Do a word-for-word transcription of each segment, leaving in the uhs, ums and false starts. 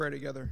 Pray together.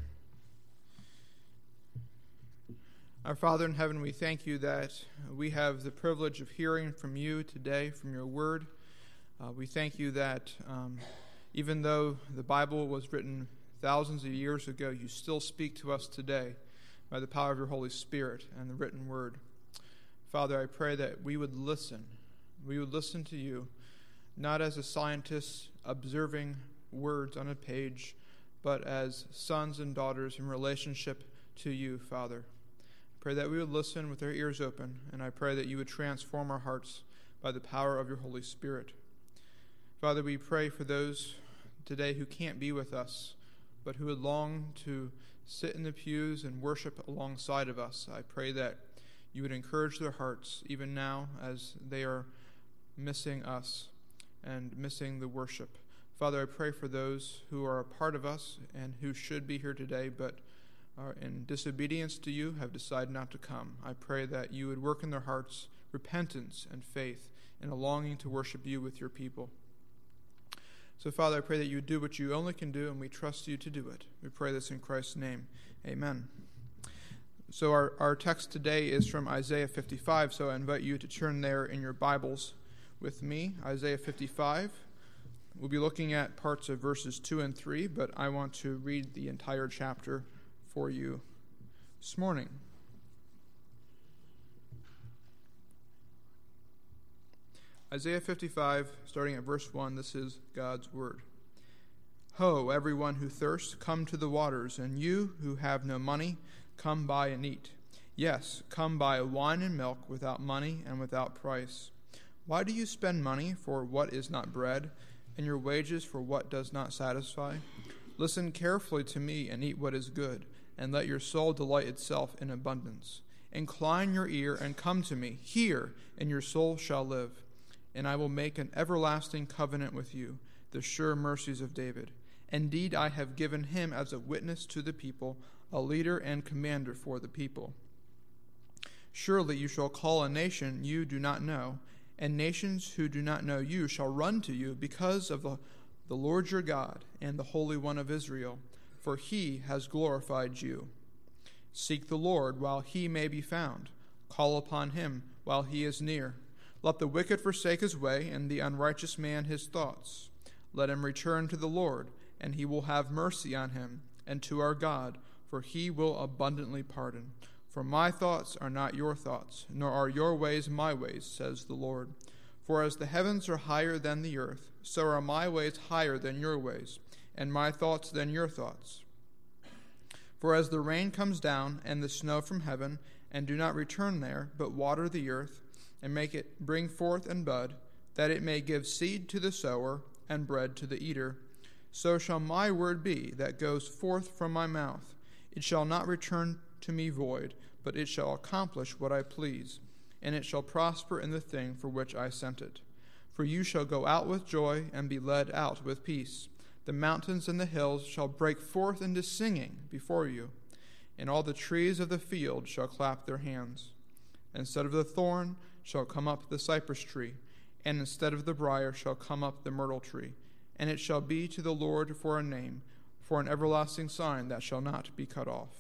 Our Father in heaven, we thank you that we have the privilege of hearing from you today, from your word. Uh, we thank you that um, even though the Bible was written thousands of years ago, you still speak to us today by the power of your Holy Spirit and the written word. Father, I pray that we would listen. We would listen to you, not as a scientist observing words on a page, but as sons and daughters in relationship to you, Father. I pray that we would listen with our ears open, and I pray that you would transform our hearts by the power of your Holy Spirit. Father, we pray for those today who can't be with us, but who would long to sit in the pews and worship alongside of us. I pray that you would encourage their hearts, even now as they are missing us and missing the worship. Father, I pray for those who are a part of us and who should be here today, but are in disobedience to you, have decided not to come. I pray that you would work in their hearts repentance and faith and a longing to worship you with your people. So, Father, I pray that you would do what you only can do, and we trust you to do it. We pray this in Christ's name. Amen. So our, our text today is from Isaiah fifty-five, so I invite you to turn there in your Bibles with me, Isaiah fifty-five. We'll be looking at parts of verses two and three, but I want to read the entire chapter for you this morning. Isaiah fifty-five, starting at verse one, this is God's word. Ho, everyone who thirsts, come to the waters, and you who have no money, come buy and eat. Yes, come buy wine and milk without money and without price. Why do you spend money for what is not bread, and your wages for what does not satisfy? Listen carefully to me and eat what is good, and let your soul delight itself in abundance. Incline your ear and come to me. Hear, and your soul shall live. And I will make an everlasting covenant with you, the sure mercies of David. Indeed, I have given him as a witness to the people, a leader and commander for the people. Surely you shall call a nation you do not know, and nations who do not know you shall run to you because of the, the Lord your God and the Holy One of Israel, for he has glorified you. Seek the Lord while he may be found. Call upon him while he is near. Let the wicked forsake his way, and the unrighteous man his thoughts. Let him return to the Lord, and he will have mercy on him, and to our God, for he will abundantly pardon. For my thoughts are not your thoughts, nor are your ways my ways, says the Lord. For as the heavens are higher than the earth, so are my ways higher than your ways, and my thoughts than your thoughts. For as the rain comes down and the snow from heaven, and do not return there, but water the earth, and make it bring forth and bud, that it may give seed to the sower and bread to the eater, so shall my word be that goes forth from my mouth. It shall not return to me void, but it shall accomplish what I please, and it shall prosper in the thing for which I sent it. For you shall go out with joy and be led out with peace. The mountains and the hills shall break forth into singing before you, and all the trees of the field shall clap their hands. Instead of the thorn shall come up the cypress tree, and instead of the briar shall come up the myrtle tree, and it shall be to the Lord for a name, for an everlasting sign that shall not be cut off.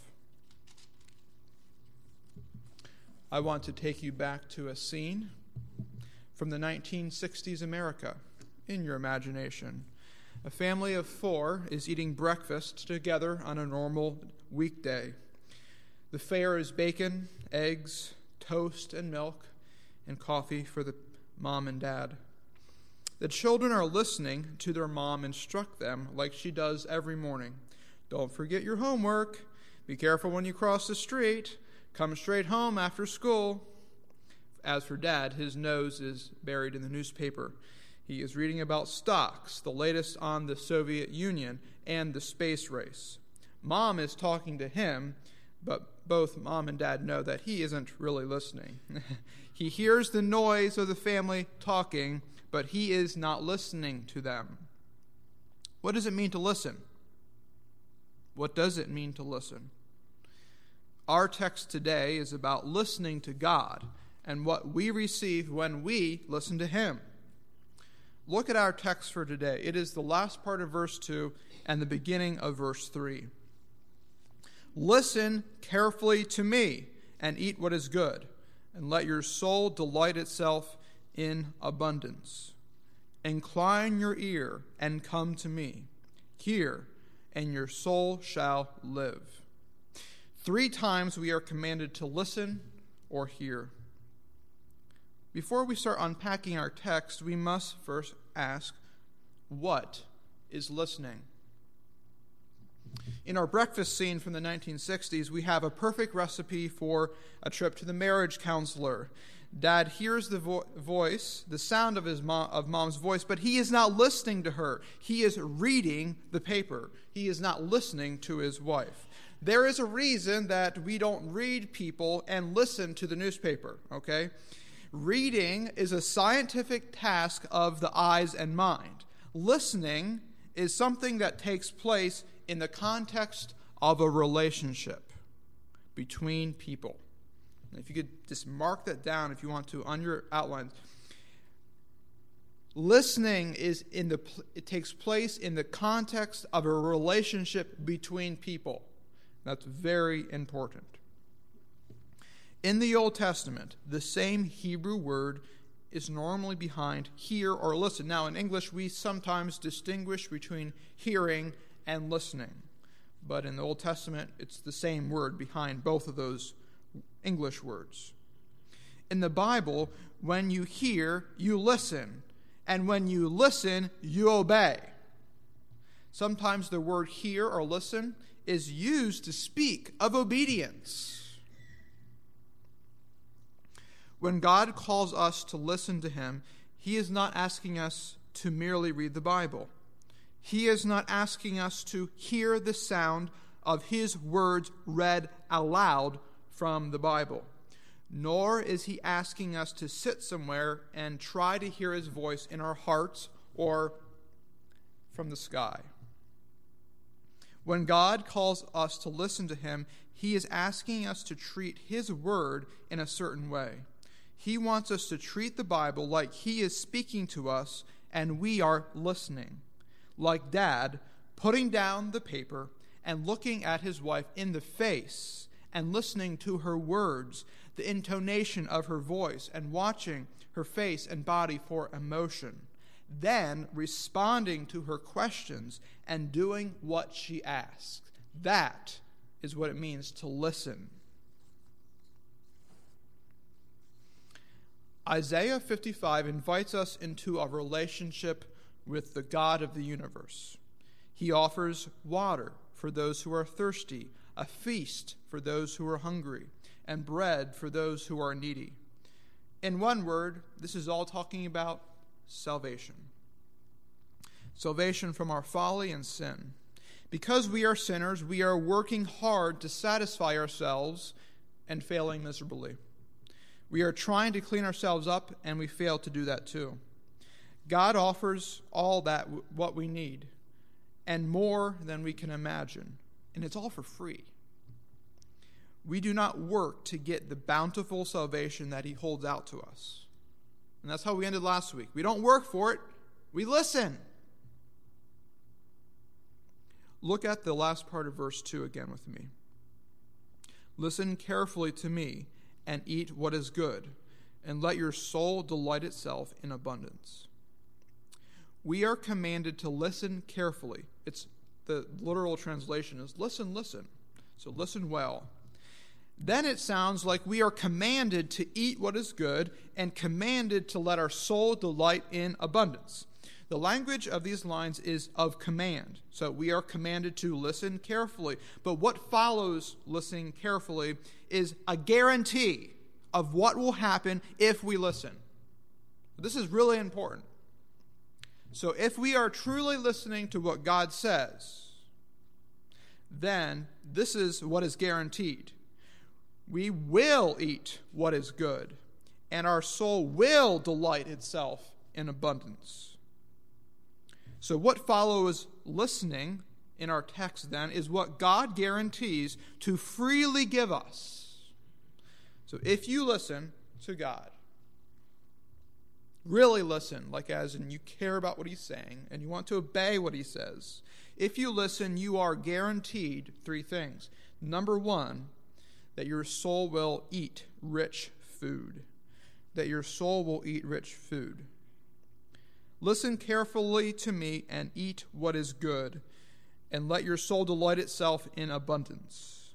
I want to take you back to a scene from the nineteen sixties America in your imagination. A family of four is eating breakfast together on a normal weekday. The fare is bacon, eggs, toast, and milk, and coffee for the mom and dad. The children are listening to their mom instruct them like she does every morning. Don't forget your homework. Be careful when you cross the street. Come straight home after school. As for Dad, his nose is buried in the newspaper. He is reading about stocks, the latest on the Soviet Union, and the space race. Mom is talking to him, but both Mom and Dad know that he isn't really listening. He hears the noise of the family talking, but he is not listening to them. What does it mean to listen? What does it mean to listen? Our text today is about listening to God and what we receive when we listen to him. Look at our text for today. It is the last part of verse two and the beginning of verse three. Listen carefully to me and eat what is good, and let your soul delight itself in abundance. Incline your ear and come to me. Hear, and your soul shall live. Three times we are commanded to listen or hear. Before we start unpacking our text, we must first ask, what is listening? In our breakfast scene from the nineteen sixties, we have a perfect recipe for a trip to the marriage counselor. Dad hears the vo- voice, the sound of his mom, of mom's voice, but he is not listening to her. He is reading the paper. He is not listening to his wife. There is a reason that we don't read people and listen to the newspaper, okay? Reading is a scientific task of the eyes and mind. Listening is something that takes place in the context of a relationship between people. And if you could just mark that down if you want to on your outlines. Listening is in the it takes place in the context of a relationship between people. That's very important. In the Old Testament, the same Hebrew word is normally behind hear or listen. Now, in English, we sometimes distinguish between hearing and listening. But in the Old Testament, it's the same word behind both of those English words. In the Bible, when you hear, you listen. And when you listen, you obey. Sometimes the word hear or listen is used to speak of obedience. When God calls us to listen to him, he is not asking us to merely read the Bible. He is not asking us to hear the sound of his words read aloud from the Bible. Nor is he asking us to sit somewhere and try to hear his voice in our hearts or from the sky. When God calls us to listen to him, he is asking us to treat his word in a certain way. He wants us to treat the Bible like he is speaking to us and we are listening. Like Dad putting down the paper and looking at his wife in the face and listening to her words, the intonation of her voice, and watching her face and body for emotion. Then responding to her questions and doing what she asks. That is what it means to listen. Isaiah fifty-five invites us into a relationship with the God of the universe. He offers water for those who are thirsty, a feast for those who are hungry, and bread for those who are needy. In one word, this is all talking about salvation. Salvation from our folly and sin. Because we are sinners, we are working hard to satisfy ourselves and failing miserably. We are trying to clean ourselves up, and we fail to do that too. God offers all that what we need, and more than we can imagine, and it's all for free. We do not work to get the bountiful salvation that he holds out to us. And that's how we ended last week. We don't work for it, we listen. Look at the last part of verse two again with me. Listen carefully to me and eat what is good, and let your soul delight itself in abundance. We are commanded to listen carefully. It's the literal translation is listen, listen. So listen well. Then it sounds like we are commanded to eat what is good and commanded to let our soul delight in abundance. The language of these lines is of command. So we are commanded to listen carefully. But what follows listening carefully is a guarantee of what will happen if we listen. This is really important. So if we are truly listening to what God says, then this is what is guaranteed. We will eat what is good, and our soul will delight itself in abundance. So what follows listening in our text then is what God guarantees to freely give us. So if you listen to God, really listen, like as in you care about what he's saying and you want to obey what he says, If you listen, you are guaranteed three things. Number one, that your soul will eat rich food. That your soul will eat rich food. Listen carefully to me and eat what is good, and let your soul delight itself in abundance.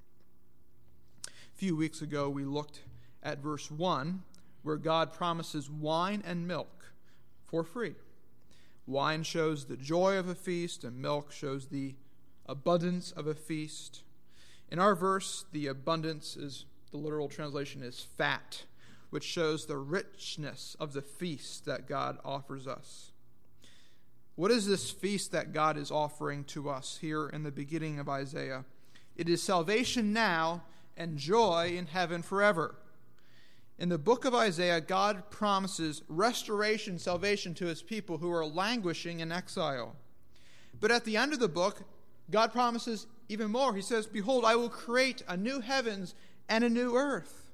A few weeks ago, we looked at verse one, where God promises wine and milk for free. Wine shows the joy of a feast, and milk shows the abundance of a feast. In our verse, the abundance is, the literal translation is fat, which shows the richness of the feast that God offers us. What is this feast that God is offering to us here in the beginning of Isaiah? It is salvation now and joy in heaven forever. In the book of Isaiah, God promises restoration, salvation to his people who are languishing in exile. But at the end of the book, God promises even more. He says, "Behold, I will create a new heavens and a new earth."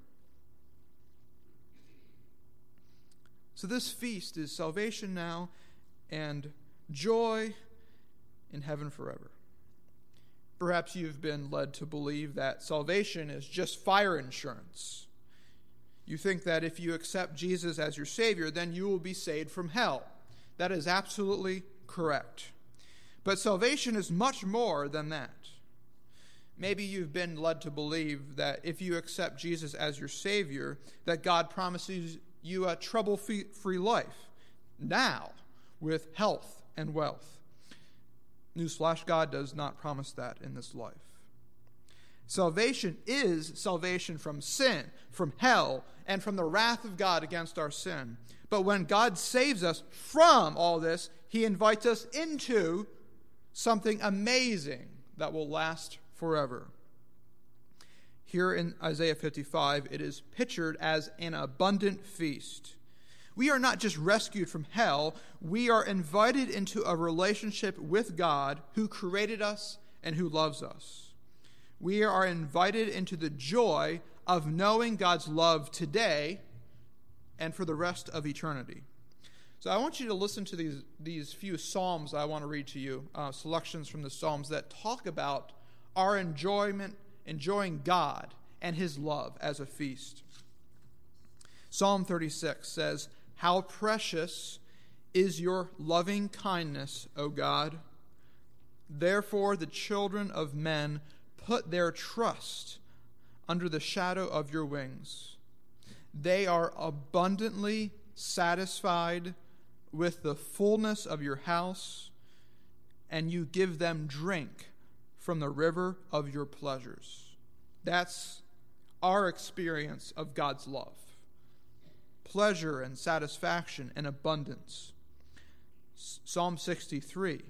So this feast is salvation now and joy in heaven forever. Perhaps you've been led to believe that salvation is just fire insurance. You think that if you accept Jesus as your Savior, then you will be saved from hell. That is absolutely correct. But salvation is much more than that. Maybe you've been led to believe that if you accept Jesus as your Savior, that God promises you a trouble-free life now with health and wealth. Newsflash, God does not promise that in this life. Salvation is salvation from sin, from hell, and from the wrath of God against our sin. But when God saves us from all this, he invites us into something amazing that will last forever. Here in Isaiah fifty-five, it is pictured as an abundant feast. We are not just rescued from hell, we are invited into a relationship with God who created us and who loves us. We are invited into the joy of knowing God's love today and for the rest of eternity. So I want you to listen to these, these few Psalms I want to read to you, uh, selections from the Psalms that talk about our enjoyment, enjoying God and his love as a feast. Psalm thirty-six says, "How precious is your loving kindness, O God! Therefore the children of men put their trust under the shadow of your wings. They are abundantly satisfied with the fullness of your house, and you give them drink from the river of your pleasures." That's our experience of God's love. Pleasure and satisfaction and abundance. Psalm sixty-three.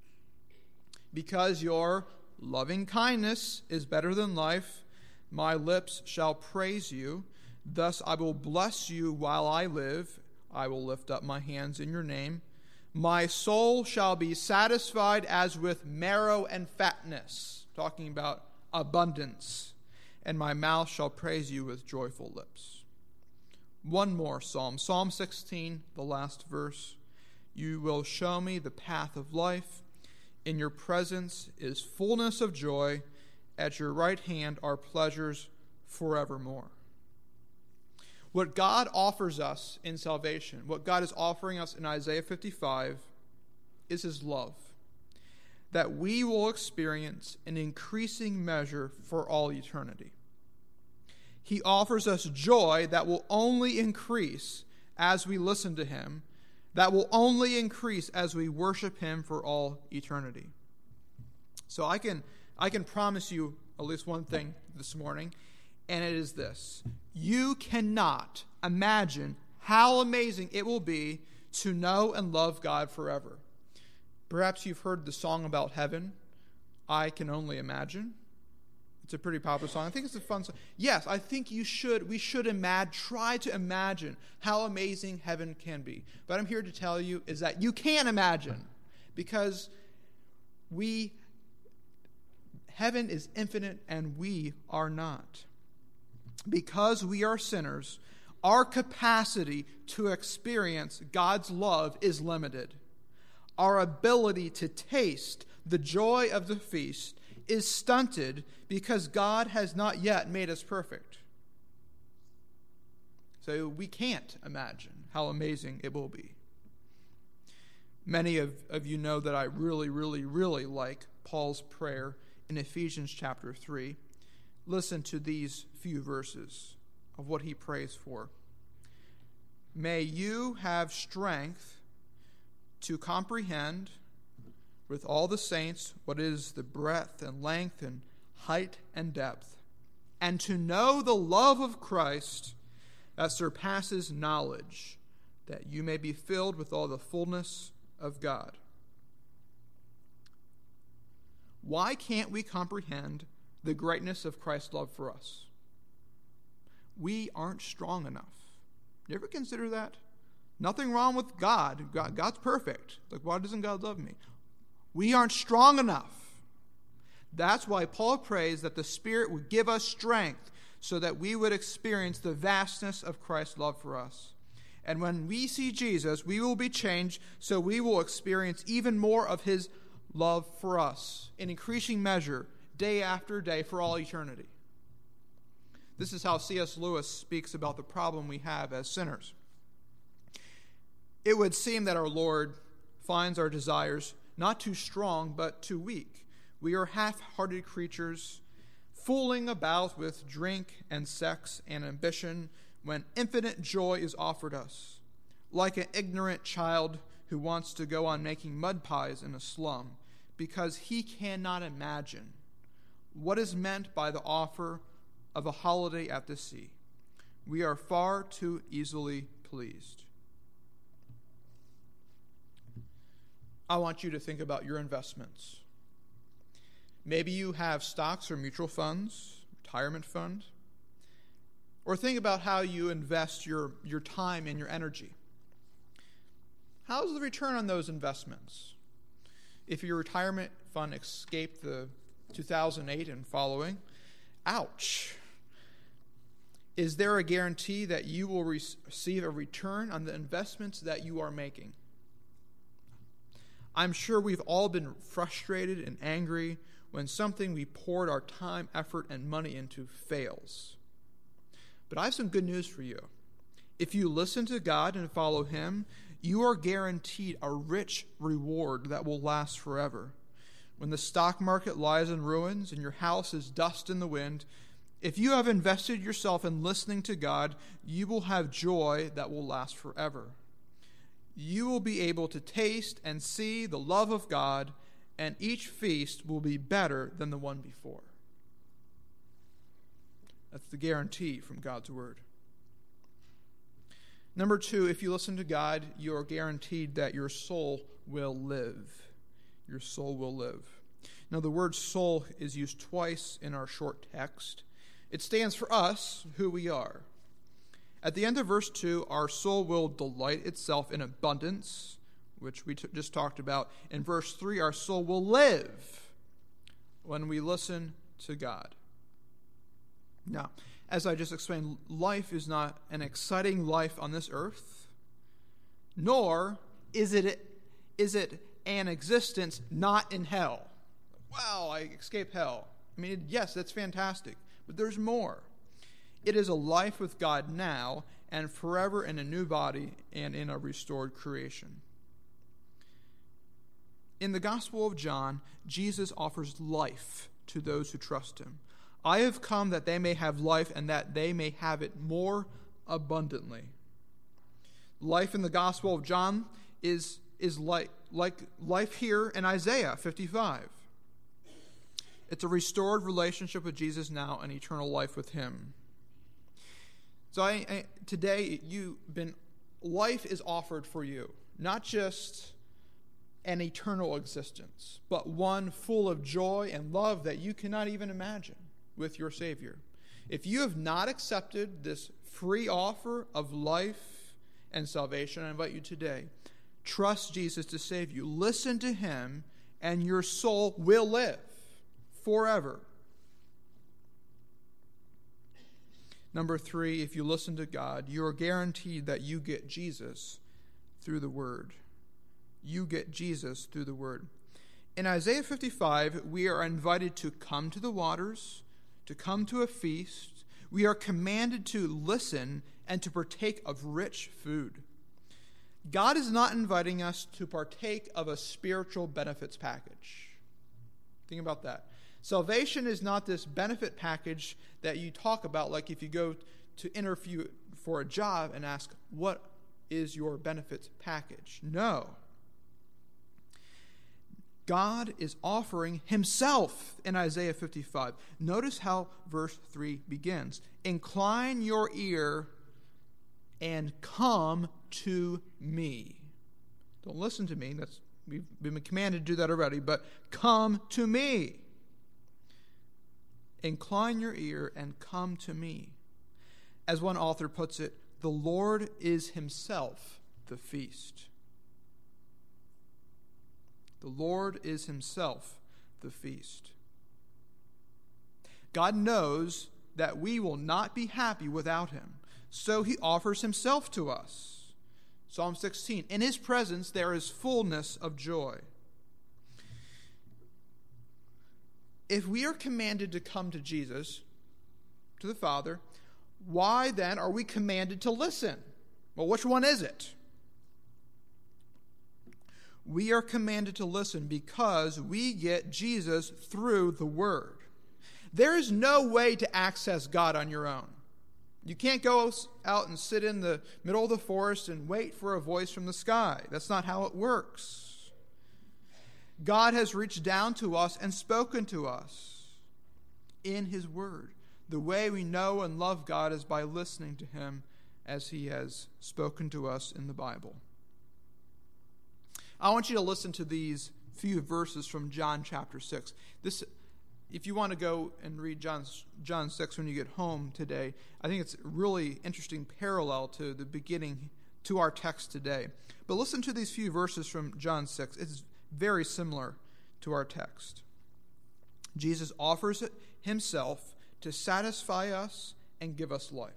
"Because your loving kindness is better than life, my lips shall praise you. Thus I will bless you while I live. I will lift up my hands in your name. My soul shall be satisfied as with marrow and fatness," talking about abundance, "and my mouth shall praise you with joyful lips." One more psalm, Psalm sixteen, the last verse. "You will show me the path of life. In your presence is fullness of joy. At your right hand are pleasures forevermore." What God offers us in salvation, what God is offering us in Isaiah fifty-five, is his love, that we will experience in increasing measure for all eternity. He offers us joy that will only increase as we listen to him, that will only increase as we worship him for all eternity. So I can I can promise you at least one thing this morning, and it is this. You cannot imagine how amazing it will be to know and love God forever. Perhaps you've heard the song about heaven, "I Can Only Imagine." It's a pretty popular song. I think it's a fun song. Yes, I think you should, we should imagine, try to imagine how amazing heaven can be. But I'm here to tell you is that you can't imagine, because we, heaven is infinite and we are not. Because we are sinners, our capacity to experience God's love is limited. our ability to taste the joy of the feast is stunted because God has not yet made us perfect. So we can't imagine how amazing it will be. Many of, of you know that I really, really, really like Paul's prayer in Ephesians chapter three. Listen to these few verses of what he prays for. May you have strength to comprehend with all the saints what is the breadth and length and height and depth, and to know the love of Christ that surpasses knowledge, that you may be filled with all the fullness of God. Why can't we comprehend the greatness of Christ's love for us? We aren't strong enough. You ever consider that? Nothing wrong with God. God God's perfect. Like, why doesn't God love me? We aren't strong enough. That's why Paul prays that the Spirit would give us strength so that we would experience the vastness of Christ's love for us. And when we see Jesus, we will be changed, so we will experience even more of his love for us in increasing measure, day after day, for all eternity. This is how C S Lewis speaks about the problem we have as sinners. It would seem that our Lord finds our desires not too strong, but too weak. We are half-hearted creatures, fooling about with drink and sex and ambition when infinite joy is offered us, like an ignorant child who wants to go on making mud pies in a slum because he cannot imagine what is meant by the offer of a holiday at the sea. We are far too easily pleased. I want you to think about your investments. Maybe you have stocks or mutual funds, retirement fund. Or think about how you invest your, your time and your energy. How's the return on those investments? If your retirement fund escaped the two thousand eight and following, ouch. Is there a guarantee that you will re- receive a return on the investments that you are making? I'm sure we've all been frustrated and angry when something we poured our time, effort, and money into fails. But I have some good news for you. If you listen to God and follow him, you are guaranteed a rich reward that will last forever. When the stock market lies in ruins and your house is dust in the wind, if you have invested yourself in listening to God, you will have joy that will last forever. You will be able to taste and see the love of God, and each feast will be better than the one before. That's the guarantee from God's word. Number two, if you listen to God, you are guaranteed that your soul will live. Your soul will live. Now, the word soul is used twice in our short text. It stands for us, who we are. At the end of verse two, our soul will delight itself in abundance, which we t- just talked about. In verse three, our soul will live when we listen to God. Now, as I just explained, life is not an exciting life on this earth, nor is it, is it an existence not in hell. Wow, I escaped hell. I mean, yes, that's fantastic, but there's more. It is a life with God now and forever in a new body and in a restored creation. In the Gospel of John, Jesus offers life to those who trust him. I have come that they may have life and that they may have it more abundantly. Life in the Gospel of John is, is like, like life here in Isaiah fifty-five. It's a restored relationship with Jesus now and eternal life with him. So I, I, today, you been life is offered for you, not just an eternal existence, but one full of joy and love that you cannot even imagine with your Savior. If you have not accepted this free offer of life and salvation, I invite you today, trust Jesus to save you. Listen to him, and your soul will live forever. Number three, if you listen to God, you are guaranteed that you get Jesus through the Word. You get Jesus through the word. In Isaiah fifty-five, we are invited to come to the waters, to come to a feast. We are commanded to listen and to partake of rich food. God is not inviting us to partake of a spiritual benefits package. Think about that. Salvation is not this benefit package that you talk about, like if you go to interview for a job and ask, what is your benefits package? No. God is offering himself in Isaiah fifty-five. Notice how verse three begins. Incline your ear and come to me. Don't listen to me. That's we've been commanded to do that already, but come to me. Incline your ear and come to me. As one author puts it, the Lord is himself the feast. The Lord is himself the feast. God knows that we will not be happy without him, so he offers himself to us. Psalm sixteen, in his presence there is fullness of joy. If we are commanded to come to Jesus, to the Father, why then are we commanded to listen? Well, which one is it? We are commanded to listen because we get Jesus through the Word. There is no way to access God on your own. You can't go out and sit in the middle of the forest and wait for a voice from the sky. That's not how it works. God has reached down to us and spoken to us in his Word. The way we know and love God is by listening to him as he has spoken to us in the Bible. I want you to listen to these few verses from John chapter six. This, if you want to go and read John, John six when you get home today, I think it's a really interesting parallel to the beginning, to our text today. But listen to these few verses from John six. It's very similar to our text. Jesus offers himself to satisfy us and give us life.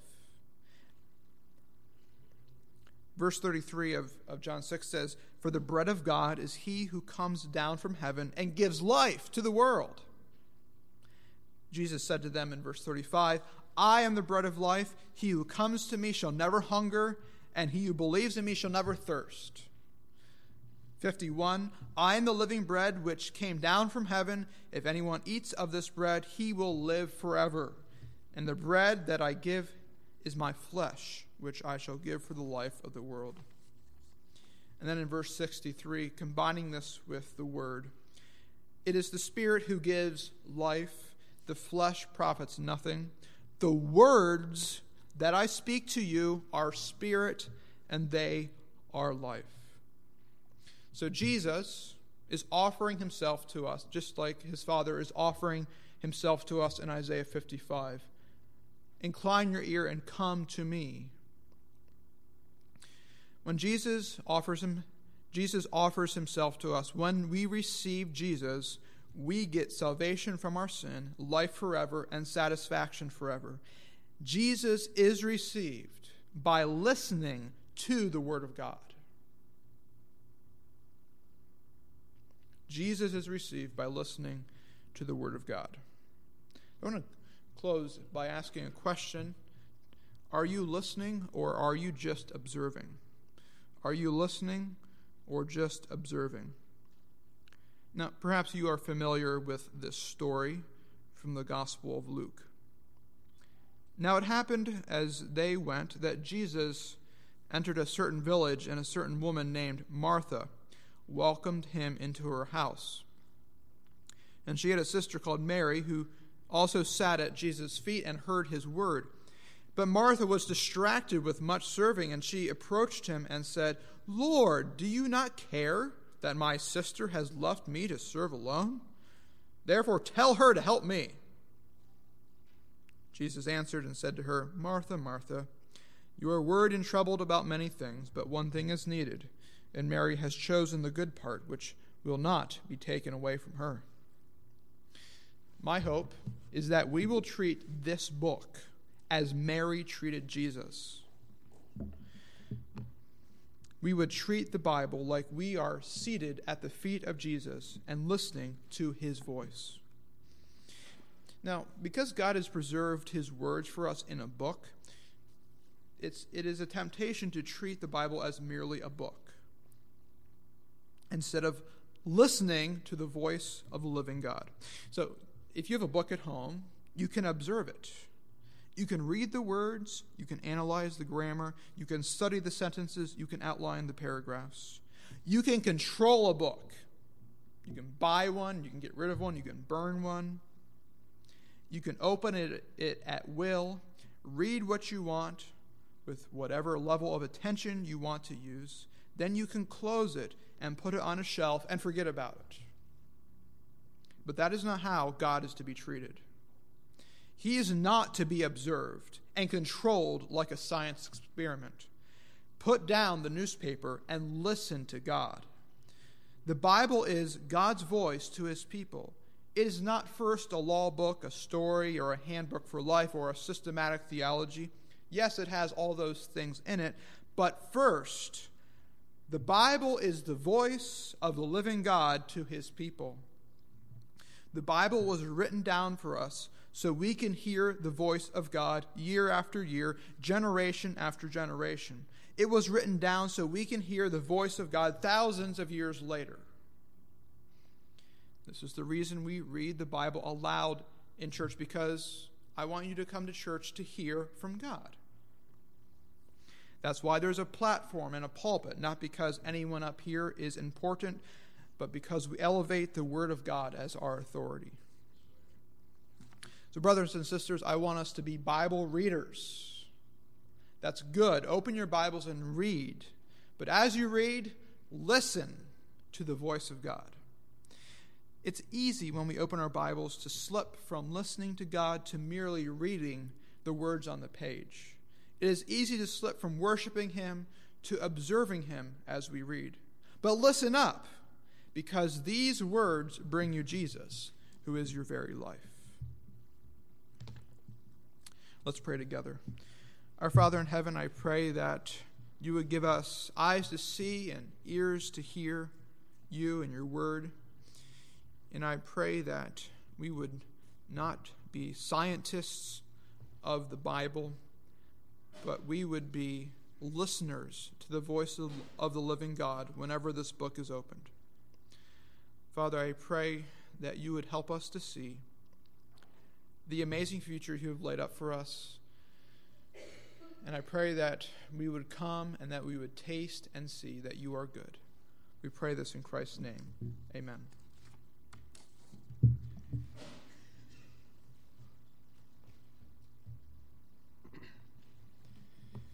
Verse thirty-three of, of John six says, for the bread of God is he who comes down from heaven and gives life to the world. Jesus said to them in verse thirty-five, I am the bread of life. He who comes to me shall never hunger, and he who believes in me shall never thirst. fifty-one, I am the living bread which came down from heaven. If anyone eats of this bread, he will live forever. And the bread that I give is my flesh, which I shall give for the life of the world. And then in verse sixty-three, combining this with the word, it is the Spirit who gives life. The flesh profits nothing. The words that I speak to you are spirit, and they are life. So Jesus is offering himself to us, just like his Father is offering himself to us in Isaiah fifty-five. Incline your ear and come to me. When Jesus offers him, Jesus offers himself to us. When we receive Jesus, we get salvation from our sin, life forever, and satisfaction forever. Jesus is received by listening to the Word of God. Jesus is received by listening to the Word of God. I want to close by asking a question. Are you listening or are you just observing? Are you listening or just observing? Now, perhaps you are familiar with this story from the Gospel of Luke. Now it happened as they went that Jesus entered a certain village, and a certain woman named Martha welcomed him into her house. And she had a sister called Mary who also sat at Jesus' feet and heard his word. But Martha was distracted with much serving, and she approached him and said, Lord, do you not care that my sister has left me to serve alone? Therefore tell her to help me. Jesus answered and said to her, Martha, Martha, you are worried and troubled about many things, but one thing is needed, and Mary has chosen the good part, which will not be taken away from her. My hope is that we will treat this book as Mary treated Jesus. we would treat the Bible like we are seated at the feet of Jesus and listening to his voice. Now, because God has preserved his words for us in a book, it's, it is a temptation to treat the Bible as merely a book, instead of listening to the voice of the living God. So, if you have a book at home, you can observe it. You can read the words, you can analyze the grammar, you can study the sentences, you can outline the paragraphs. You can control a book. You can buy one, you can get rid of one, you can burn one. You can open it, it at will, read what you want with whatever level of attention you want to use. Then you can close it and put it on a shelf and forget about it. But that is not how God is to be treated. He is not to be observed and controlled like a science experiment. Put down the newspaper and listen to God. The Bible is God's voice to his people. It is not first a law book, a story, or a handbook for life, or a systematic theology. Yes, it has all those things in it, but first, the Bible is the voice of the living God to his people. The Bible was written down for us so we can hear the voice of God year after year, generation after generation. It was written down so we can hear the voice of God thousands of years later. This is the reason we read the Bible aloud in church, because I want you to come to church to hear from God. That's why there's a platform and a pulpit, not because anyone up here is important, but because we elevate the Word of God as our authority. So, brothers and sisters, I want us to be Bible readers. That's good. Open your Bibles and read. But as you read, listen to the voice of God. It's easy when we open our Bibles to slip from listening to God to merely reading the words on the page. It is easy to slip from worshiping him to observing him as we read. But listen up, because these words bring you Jesus, who is your very life. Let's pray together. Our Father in heaven, I pray that you would give us eyes to see and ears to hear you and your word. And I pray that we would not be scientists of the Bible, but we would be listeners to the voice of, of the living God whenever this book is opened. Father, I pray that you would help us to see the amazing future you have laid up for us. And I pray that we would come and that we would taste and see that you are good. We pray this in Christ's name. Amen.